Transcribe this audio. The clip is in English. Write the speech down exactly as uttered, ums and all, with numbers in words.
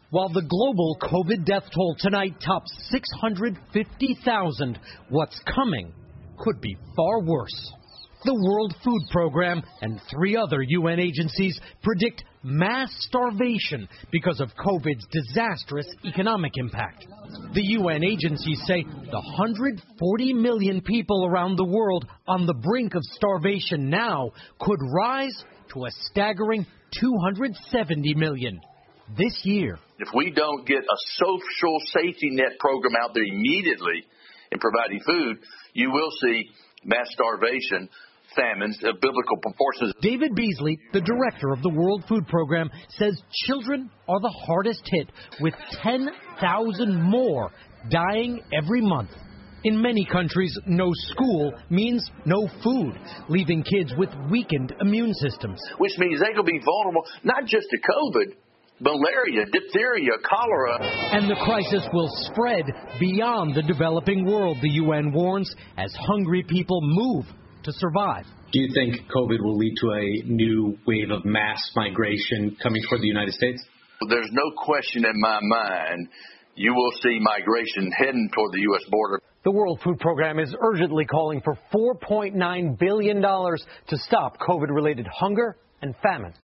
While the global COVID death toll tonight tops six hundred fifty thousand, what's coming could be far worse. The World Food Program and three other U N agencies predict mass starvation because of COVID's disastrous economic impact. The U N agencies say the one hundred forty million people around the world on the brink of starvation now could rise to a staggering two hundred seventy million this year. If we don't get a social safety net program out there immediately in providing food, you will see mass starvation, famines of biblical proportions. David Beasley, the director of the World Food Program, says children are the hardest hit, with ten thousand more dying every month. In many countries, no school means no food, leaving kids with weakened immune systems. Which means they could be vulnerable not just to COVID, malaria, diphtheria, cholera. And the crisis will spread beyond the developing world, the U N warns, as hungry people move to survive. Do you think COVID will lead to a new wave of mass migration coming toward the United States? There's no question in my mind you will see migration heading toward the U S border. The World Food Program is urgently calling for four point nine billion dollars to stop COVID-related hunger and famine.